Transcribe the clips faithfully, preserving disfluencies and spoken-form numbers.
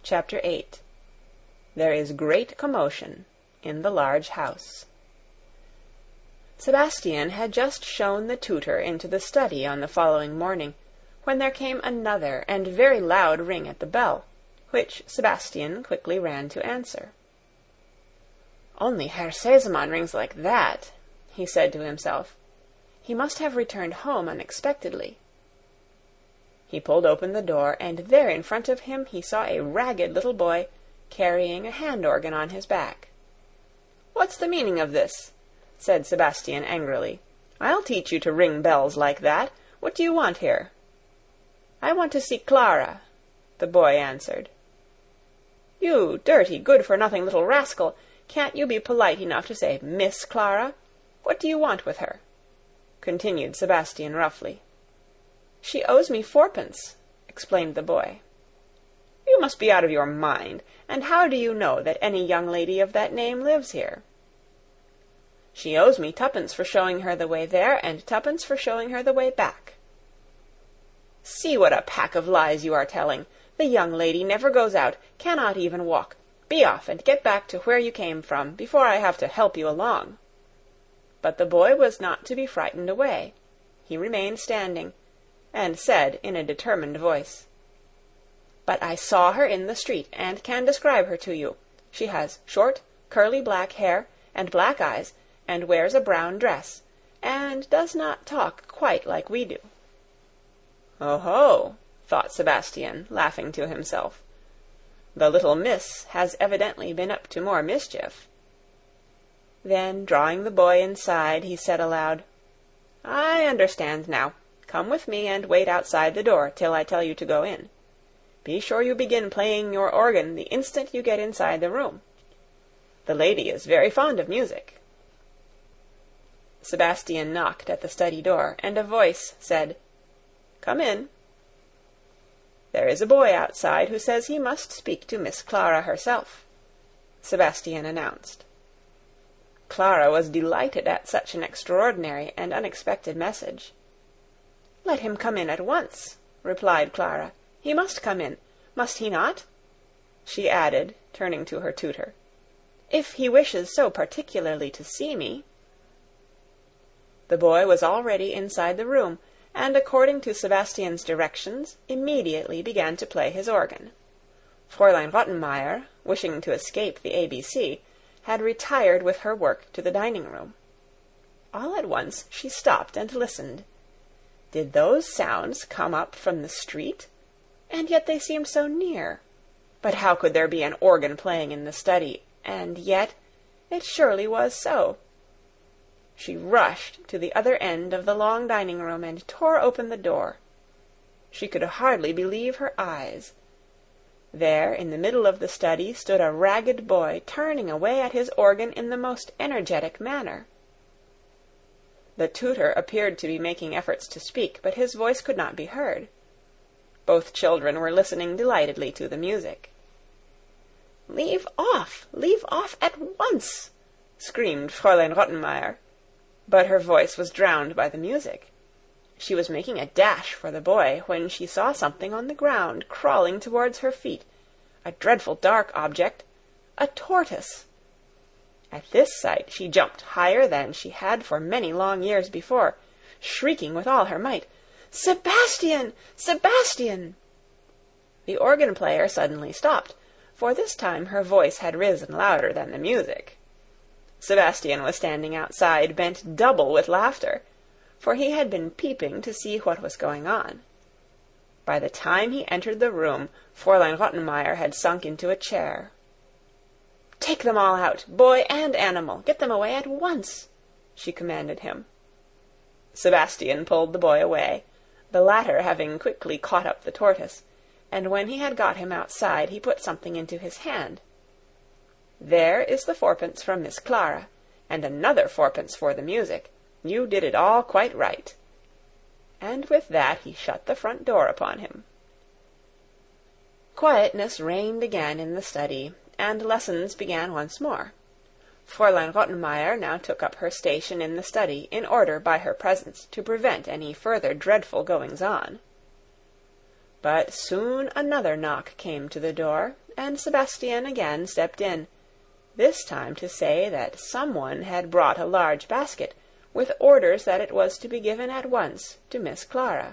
Chapter eight. There is great commotion in the large house. Sebastian had just shown the tutor into the study on the following morning, when there came another and very loud ring at the bell, which Sebastian quickly ran to answer. "Only Herr Sesemann rings like that," he said to himself. "He must have returned home unexpectedly." He pulled open the door, and there in front of him he saw a ragged little boy carrying a hand-organ on his back. "What's the meaning of this?" said Sebastian angrily. "I'll teach you to ring bells like that. What do you want here?" "I want to see Clara," the boy answered. "You dirty, good-for-nothing little rascal! Can't you be polite enough to say Miss Clara? What do you want with her?" continued Sebastian roughly. "She owes me fourpence," explained the boy. "You must be out of your mind. And how do you know that any young lady of that name lives here?" "She owes me twopence for showing her the way there, and twopence for showing her the way back." "See what a pack of lies you are telling. The young lady never goes out, cannot even walk. Be off, and get back to where you came from, before I have to help you along." But the boy was not to be frightened away. He remained standing, and said in a determined voice, "But I saw her in the street, and can describe her to you. She has short, curly black hair, and black eyes, and wears a brown dress, and does not talk quite like we do." "Oh-ho!" thought Sebastian, laughing to himself. "The little miss has evidently been up to more mischief." Then, drawing the boy inside, he said aloud, "I understand now. Come with me and wait outside the door till I tell you to go in. Be sure you begin playing your organ the instant you get inside the room. The lady is very fond of music." Sebastian knocked at the study door, and a voice said, "Come in." "There is a boy outside who says he must speak to Miss Clara herself," Sebastian announced. Clara was delighted at such an extraordinary and unexpected message. "Let him come in at once," replied Clara. "He must come in, must he not?" she added, turning to her tutor, "if he wishes so particularly to see me." The boy was already inside the room, and according to Sebastian's directions, immediately began to play his organ. Fräulein Rottenmeier, wishing to escape the A B C, had retired with her work to the dining-room. All at once she stopped and listened. Did those sounds come up from the street? And yet they seemed so near. But how could there be an organ playing in the study? And yet it surely was so. She rushed to the other end of the long dining-room and tore open the door. She could hardly believe her eyes. There, in the middle of the study, stood a ragged boy turning away at his organ in the most energetic manner. The tutor appeared to be making efforts to speak, but his voice could not be heard. Both children were listening delightedly to the music. "Leave off! Leave off at once!" screamed Fräulein Rottenmeier. But her voice was drowned by the music. She was making a dash for the boy when she saw something on the ground crawling towards her feet, a dreadful dark object, a tortoise. At this sight she jumped higher than she had for many long years before, shrieking with all her might, "Sebastian! Sebastian!" The organ-player suddenly stopped, for this time her voice had risen louder than the music. Sebastian was standing outside, bent double with laughter, for he had been peeping to see what was going on. By the time he entered the room, Fräulein Rottenmeier had sunk into a chair. "Take them all out, boy and animal. Get them away at once," she commanded him. Sebastian pulled the boy away, the latter having quickly caught up the tortoise, and when he had got him outside he put something into his hand. "There is the fourpence from Miss Clara, and another fourpence for the music. You did it all quite right." And with that he shut the front door upon him. Quietness reigned again in the study, and lessons began once more. Fräulein Rottenmeier now took up her station in the study in order by her presence to prevent any further dreadful goings-on. But soon another knock came to the door, and Sebastian again stepped in, this time to say that someone had brought a large basket, with orders that it was to be given at once to Miss Clara.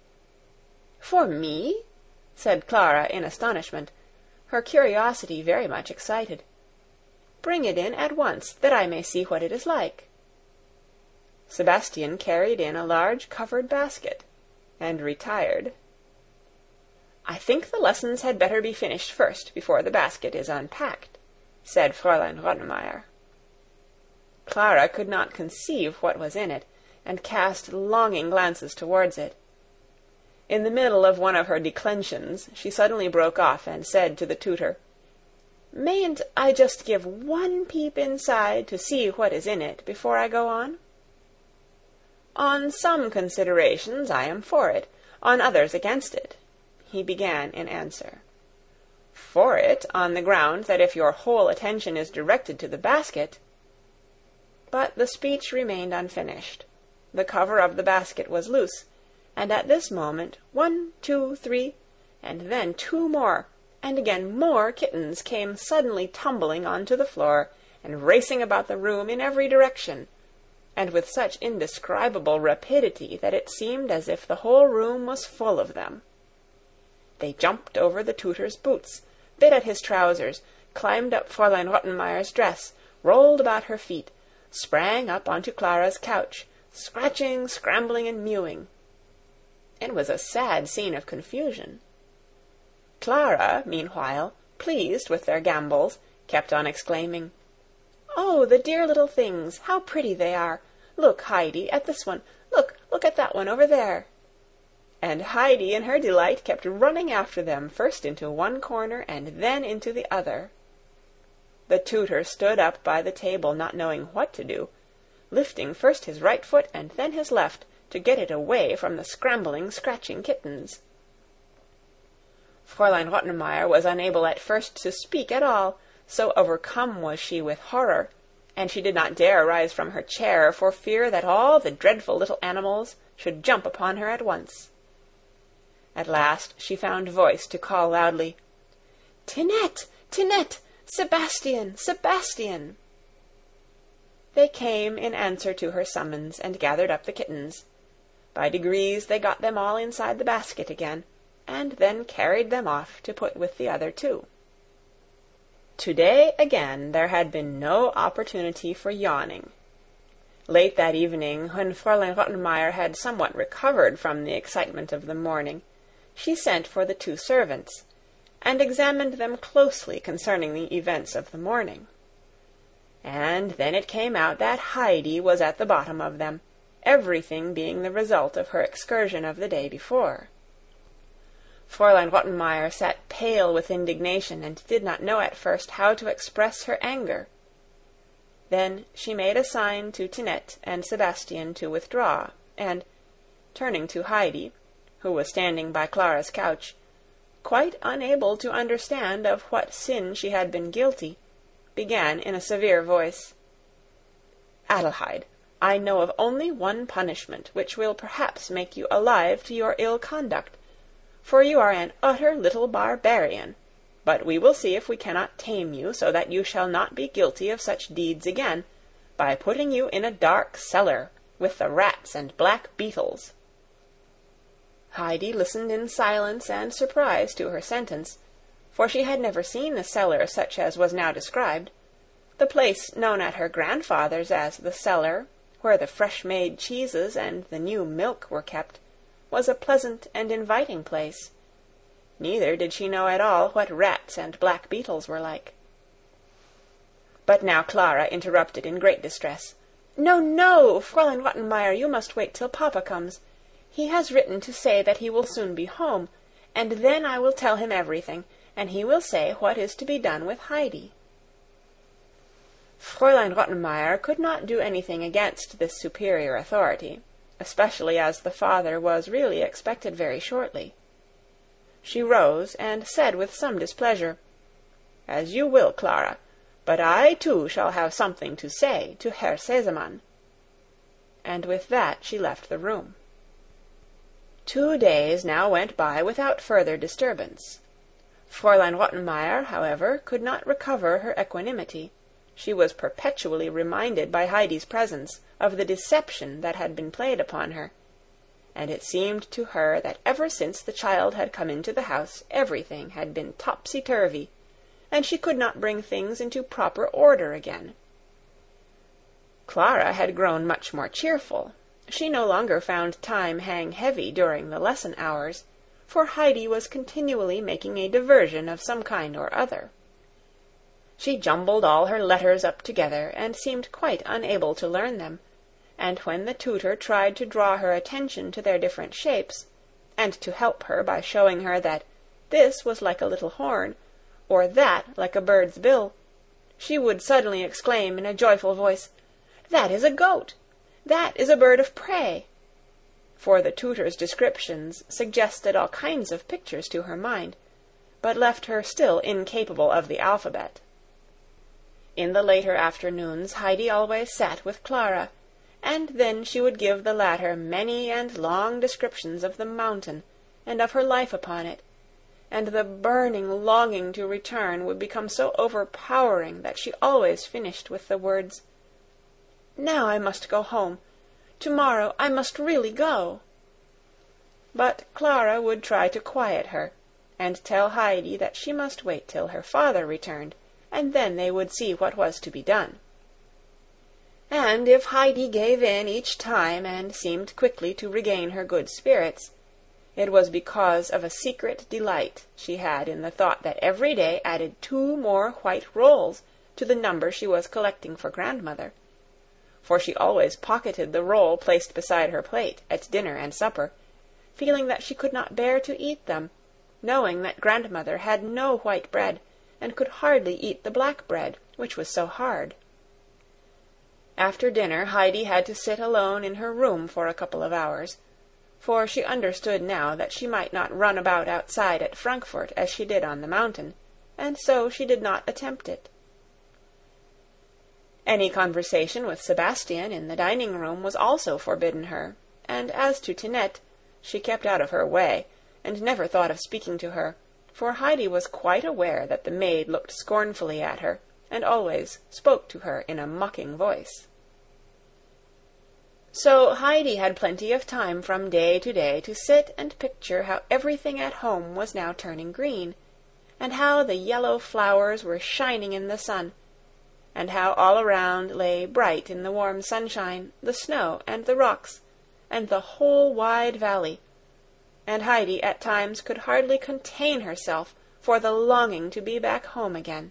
"For me?" said Clara in astonishment, her curiosity very much excited. "Bring it in at once, that I may see what it is like." Sebastian carried in a large covered basket, and retired. "I think the lessons had better be finished first, before the basket is unpacked," said Fräulein Rottenmeier. Clara could not conceive what was in it, and cast longing glances towards it. In the middle of one of her declensions she suddenly broke off and said to the tutor, "Mayn't I just give one peep inside to see what is in it before I go on?" "On some considerations I am for it, on others against it," he began in answer. "For it, on the ground that if your whole attention is directed to the basket—" But the speech remained unfinished. The cover of the basket was loose, and at this moment one, two, three, and then two more, and again more kittens came suddenly tumbling onto the floor and racing about the room in every direction, and with such indescribable rapidity that it seemed as if the whole room was full of them. They jumped over the tutor's boots, bit at his trousers, climbed up Fräulein Rottenmeier's dress, rolled about her feet, sprang up onto Clara's couch, scratching, scrambling, and mewing. It was a sad scene of confusion. Clara, meanwhile, pleased with their gambols, kept on exclaiming, "Oh, the dear little things! How pretty they are! Look, Heidi, at this one! Look, look at that one over there!" And Heidi, in her delight, kept running after them, first into one corner and then into the other. The tutor stood up by the table, not knowing what to do, lifting first his right foot and then his left, to get it away from the scrambling, scratching kittens. Fräulein Rottenmeier was unable at first to speak at all, so overcome was she with horror, and she did not dare rise from her chair for fear that all the dreadful little animals should jump upon her at once. At last she found voice to call loudly, "Tinette! Tinette! Sebastian! Sebastian!" They came in answer to her summons, and gathered up the kittens. By degrees they got them all inside the basket again, and then carried them off to put with the other two. Today again there had been no opportunity for yawning. Late that evening, when Fräulein Rottenmeier had somewhat recovered from the excitement of the morning, she sent for the two servants, and examined them closely concerning the events of the morning. And then it came out that Heidi was at the bottom of them, everything being the result of her excursion of the day before. Fräulein Rottenmeier sat pale with indignation, and did not know at first how to express her anger. Then she made a sign to Tinette and Sebastian to withdraw, and, turning to Heidi, who was standing by Clara's couch, quite unable to understand of what sin she had been guilty, began in a severe voice, "Adelheid, I know of only one punishment which will perhaps make you alive to your ill conduct, for you are an utter little barbarian, but we will see if we cannot tame you so that you shall not be guilty of such deeds again, by putting you in a dark cellar, with the rats and black beetles." Heidi listened in silence and surprise to her sentence, for she had never seen a cellar such as was now described. The place known at her grandfather's as the cellar, where the fresh-made cheeses and the new milk were kept, was a pleasant and inviting place. Neither did she know at all what rats and black beetles were like. But now Clara interrupted in great distress. "No, no, Fräulein Rottenmeier, you must wait till papa comes. He has written to say that he will soon be home, and then I will tell him everything, and he will say what is to be done with Heidi." Fräulein Rottenmeier could not do anything against this superior authority, especially as the father was really expected very shortly. She rose and said with some displeasure, "As you will, Clara, but I too shall have something to say to Herr Sesemann." And with that she left the room. Two days now went by without further disturbance. Fräulein Rottenmeier, however, could not recover her equanimity. She was perpetually reminded by Heidi's presence of the deception that had been played upon her, and it seemed to her that ever since the child had come into the house everything had been topsy-turvy, and she could not bring things into proper order again. Clara had grown much more cheerful. She no longer found time hang heavy during the lesson hours, for Heidi was continually making a diversion of some kind or other. She jumbled all her letters up together, and seemed quite unable to learn them, and when the tutor tried to draw her attention to their different shapes, and to help her by showing her that this was like a little horn, or that like a bird's bill, she would suddenly exclaim in a joyful voice, "That is a goat! That is a bird of prey!" For the tutor's descriptions suggested all kinds of pictures to her mind, but left her still incapable of the alphabet. In the later afternoons Heidi always sat with Clara, and then she would give the latter many and long descriptions of the mountain and of her life upon it, and the burning longing to return would become so overpowering that she always finished with the words, "Now I must go home. Tomorrow I must really go." But Clara would try to quiet her, and tell Heidi that she must wait till her father returned, and then they would see what was to be done. And if Heidi gave in each time and seemed quickly to regain her good spirits, it was because of a secret delight she had in the thought that every day added two more white rolls to the number she was collecting for grandmother, for she always pocketed the roll placed beside her plate at dinner and supper, feeling that she could not bear to eat them, knowing that grandmother had no white bread, and could hardly eat the black bread, which was so hard. After dinner Heidi had to sit alone in her room for a couple of hours, for she understood now that she might not run about outside at Frankfort as she did on the mountain, and so she did not attempt it. Any conversation with Sebastian in the dining-room was also forbidden her, and as to Tinette, she kept out of her way, and never thought of speaking to her, for Heidi was quite aware that the maid looked scornfully at her, and always spoke to her in a mocking voice. So Heidi had plenty of time from day to day to sit and picture how everything at home was now turning green, and how the yellow flowers were shining in the sun, and how all around lay bright in the warm sunshine the snow and the rocks, and the whole wide valley, and Heidi at times could hardly contain herself for the longing to be back home again.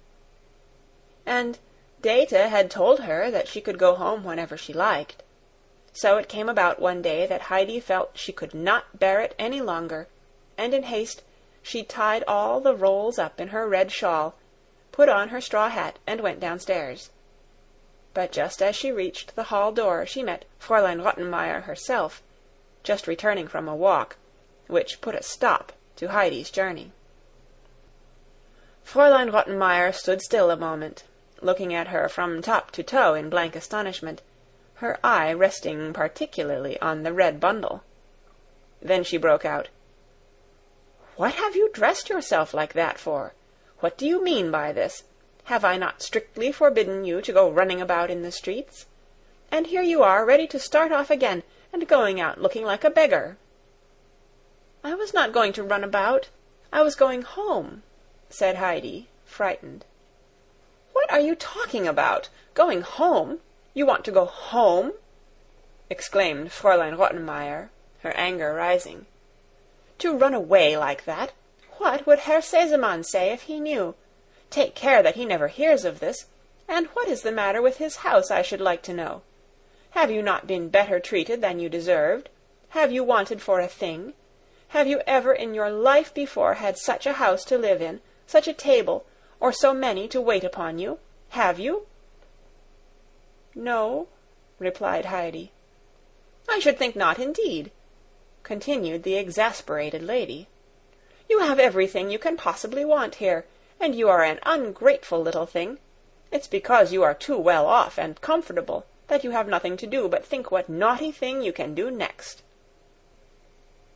And Dete had told her that she could go home whenever she liked. So it came about one day that Heidi felt she could not bear it any longer, and in haste she tied all the rolls up in her red shawl, put on her straw hat, and went downstairs. But just as she reached the hall door she met Fräulein Rottenmeier herself, just returning from a walk, which put a stop to Heidi's journey. Fräulein Rottenmeier stood still a moment, looking at her from top to toe in blank astonishment, her eye resting particularly on the red bundle. Then she broke out, "What have you dressed yourself like that for? What do you mean by this? Have I not strictly forbidden you to go running about in the streets? And here you are ready to start off again, and going out looking like a beggar." "I was not going to run about. I was going home," said Heidi, frightened. "What are you talking about? Going home? You want to go home?" exclaimed Fräulein Rottenmeier, her anger rising. "To run away like that? What would Herr Sesemann say if he knew? Take care that he never hears of this. And what is the matter with his house, I should like to know? Have you not been better treated than you deserved? Have you wanted for a thing? Have you ever in your life before had such a house to live in, such a table, or so many to wait upon you? Have you?" "No," replied Heidi. "I should think not, indeed," continued the exasperated lady. "You have everything you can possibly want here, and you are an ungrateful little thing. It's because you are too well off and comfortable that you have nothing to do but think what naughty thing you can do next."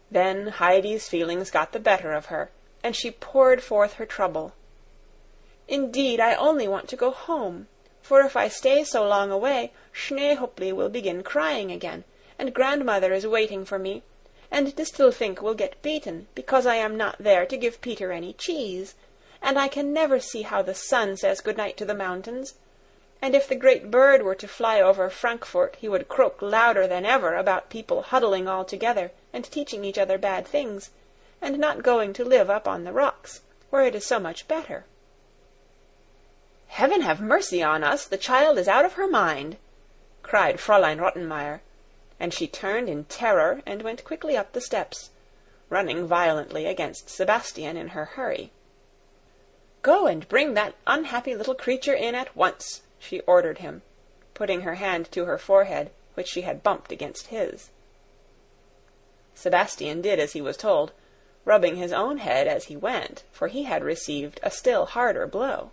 Then Heidi's feelings got the better of her, and she poured forth her trouble. "Indeed, I only want to go home, for if I stay so long away, Schneehopli will begin crying again, and grandmother is waiting for me, and Distelfink will get beaten because I am not there to give Peter any cheese, and I can never see how the sun says good night to the mountains, and if the great bird were to fly over Frankfort he would croak louder than ever about people huddling all together and teaching each other bad things, and not going to live up on the rocks, where it is so much better." "Heaven have mercy on us, the child is out of her mind!" cried Fräulein Rottenmeier, and she turned in terror and went quickly up the steps, running violently against Sebastian in her hurry. "Go and bring that unhappy little creature in at once," she ordered him, putting her hand to her forehead, which she had bumped against his. Sebastian did as he was told, rubbing his own head as he went, for he had received a still harder blow.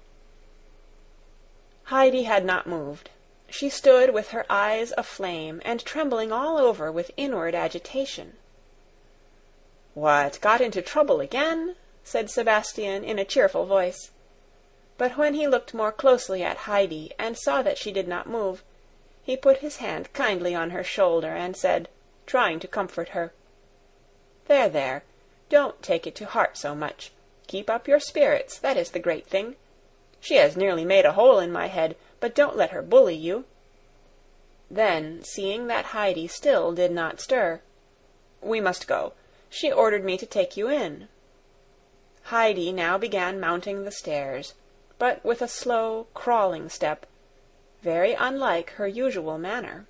Heidi had not moved. She stood with her eyes aflame and trembling all over with inward agitation. "What, got into trouble again?" said Sebastian in a cheerful voice. But when he looked more closely at Heidi and saw that she did not move, he put his hand kindly on her shoulder and said, trying to comfort her, "There, there, don't take it to heart so much. Keep up your spirits, that is the great thing. She has nearly made a hole in my head, but don't let her bully you." Then, seeing that Heidi still did not stir, "We must go. She ordered me to take you in." Heidi now began mounting the stairs, but with a slow, crawling step, very unlike her usual manner.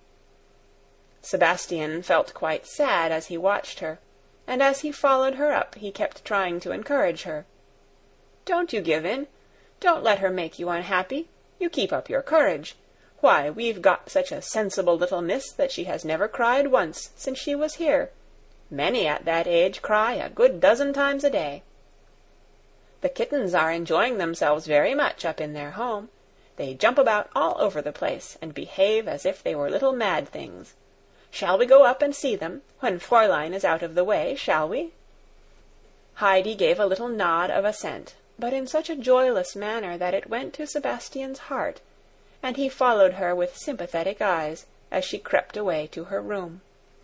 Sebastian felt quite sad as he watched her, and as he followed her up he kept trying to encourage her. "Don't you give in. Don't let her make you unhappy. You keep up your courage. Why, we've got such a sensible little miss that she has never cried once since she was here. Many at that age cry a good dozen times a day. The kittens are enjoying themselves very much up in their home. They jump about all over the place and behave as if they were little mad things. Shall we go up and see them, when Fräulein is out of the way, shall we?" Heidi gave a little nod of assent, but in such a joyless manner that it went to Sebastian's heart, and he followed her with sympathetic eyes as she crept away to her room.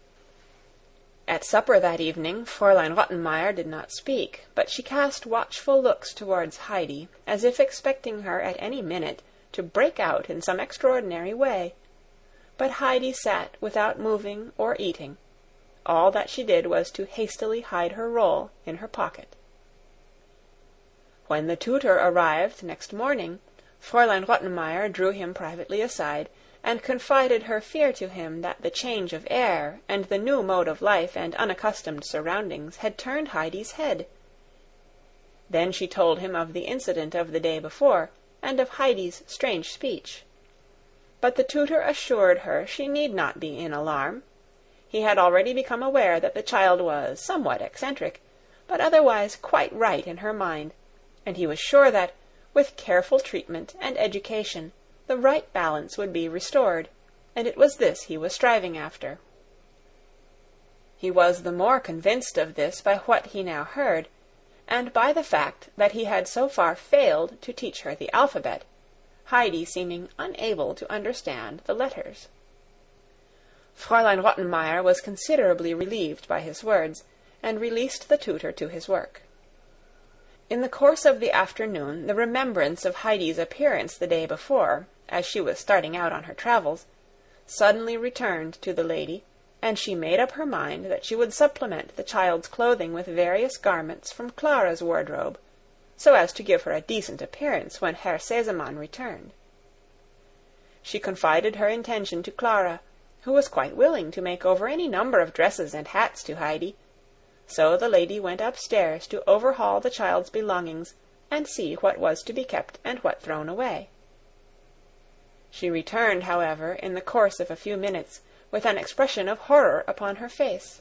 At supper that evening Fräulein Rottenmeier did not speak, but she cast watchful looks towards Heidi, as if expecting her at any minute to break out in some extraordinary way. But Heidi sat without moving or eating. All that she did was to hastily hide her roll in her pocket. When the tutor arrived next morning, Fräulein Rottenmeier drew him privately aside, and confided her fear to him that the change of air and the new mode of life and unaccustomed surroundings had turned Heidi's head. Then she told him of the incident of the day before, and of Heidi's strange speech. But the tutor assured her she need not be in alarm. He had already become aware that the child was somewhat eccentric, but otherwise quite right in her mind, and he was sure that, with careful treatment and education, the right balance would be restored, and it was this he was striving after. He was the more convinced of this by what he now heard, and by the fact that he had so far failed to teach her the alphabet, Heidi seeming unable to understand the letters. Fräulein Rottenmeier was considerably relieved by his words, and released the tutor to his work. In the course of the afternoon the remembrance of Heidi's appearance the day before, as she was starting out on her travels, suddenly returned to the lady, and she made up her mind that she would supplement the child's clothing with various garments from Clara's wardrobe, so as to give her a decent appearance when Herr Sesemann returned. She confided her intention to Clara, who was quite willing to make over any number of dresses and hats to Heidi, so the lady went upstairs to overhaul the child's belongings and see what was to be kept and what thrown away. She returned, however, in the course of a few minutes, with an expression of horror upon her face.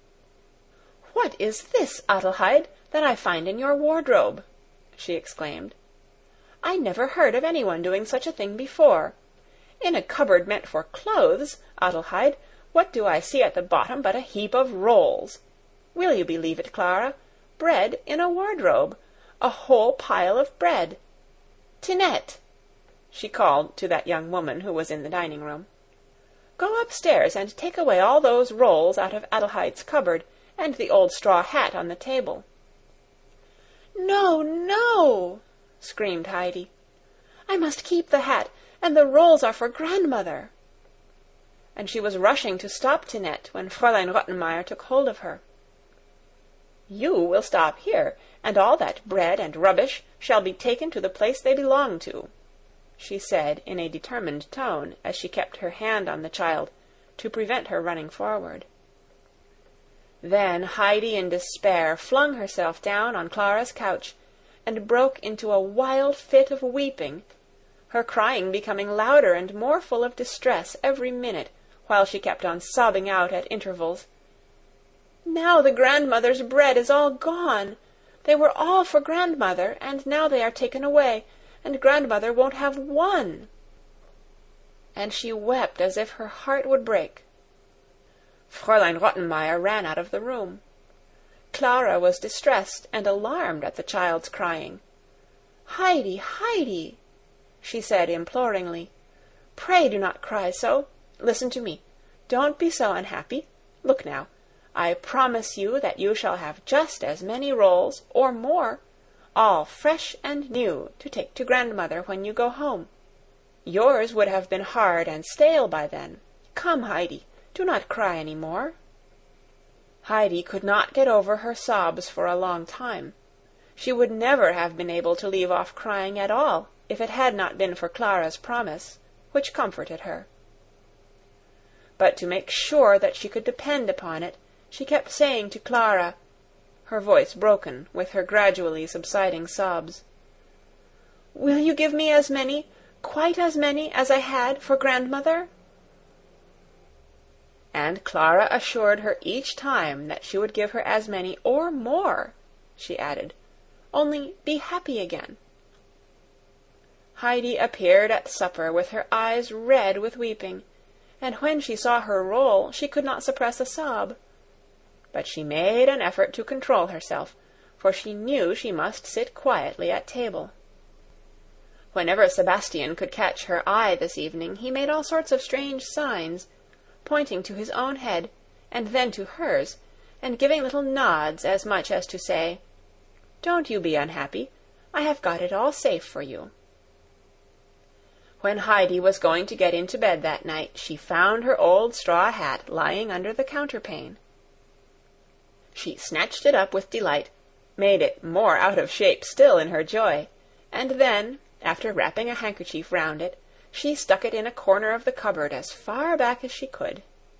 "What is this, Adelheid, that I find in your wardrobe?" she exclaimed. "I never heard of anyone doing such a thing before. In a cupboard meant for clothes, Adelheid, what do I see at the bottom but a heap of rolls? Will you believe it, Clara? Bread in a wardrobe! A whole pile of bread! Tinette!" she called to that young woman who was in the dining-room. "Go upstairs and take away all those rolls out of Adelheide's cupboard, and the old straw hat on the table." "No, no!" screamed Heidi. "I must keep the hat, and the rolls are for grandmother." And she was rushing to stop Tinette when Fräulein Rottenmeier took hold of her. "You will stop here, and all that bread and rubbish shall be taken to the place they belong to," she said in a determined tone as she kept her hand on the child to prevent her running forward. Then Heidi in despair flung herself down on Clara's couch and broke into a wild fit of weeping, her crying becoming louder and more full of distress every minute, while she kept on sobbing out at intervals, "Now the grandmother's bread is all gone. They were all for grandmother, and now they are taken away, and grandmother won't have one." And she wept as if her heart would break. Fräulein Rottenmeier ran out of the room. Clara was distressed and alarmed at the child's crying. "Heidi, Heidi," she said imploringly, "pray do not cry so. Listen to me. Don't be so unhappy. Look now. I promise you that you shall have just as many rolls, or more, all fresh and new, to take to grandmother when you go home. Yours would have been hard and stale by then. Come, Heidi, do not cry any more." Heidi could not get over her sobs for a long time. She would never have been able to leave off crying at all if it had not been for Clara's promise, which comforted her. But to make sure that she could depend upon it, she kept saying to Clara, her voice broken with her gradually subsiding sobs, "Will you give me as many, quite as many as I had for grandmother?" And Clara assured her each time that she would give her as many or more, she added, "only be happy again." Heidi appeared at supper with her eyes red with weeping, and when she saw her roll she could not suppress a sob. But she made an effort to control herself, for she knew she must sit quietly at table. Whenever Sebastian could catch her eye this evening, he made all sorts of strange signs, pointing to his own head, and then to hers, and giving little nods as much as to say, "Don't you be unhappy. I have got it all safe for you." When Heidi was going to get into bed that night, she found her old straw hat lying under the counterpane. She snatched it up with delight, made it more out of shape still in her joy, and then, after wrapping a handkerchief round it, she stuck it in a corner of the cupboard as far back as she could.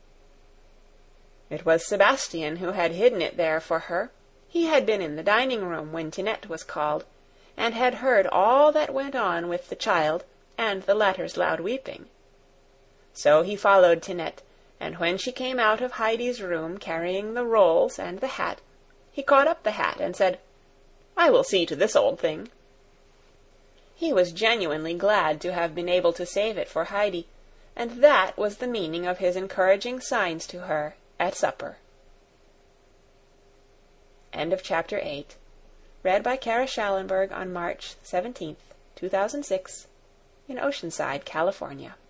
It was Sebastian who had hidden it there for her. He had been in the dining-room when Tinette was called, and had heard all that went on with the child and the latter's loud weeping. So he followed Tinette, and when she came out of Heidi's room carrying the rolls and the hat, he caught up the hat and said, "I will see to this old thing." He was genuinely glad to have been able to save it for Heidi, and that was the meaning of his encouraging signs to her at supper. End of chapter eight. Read by Kara Schallenberg on March seventeenth, two thousand six, in Oceanside, California.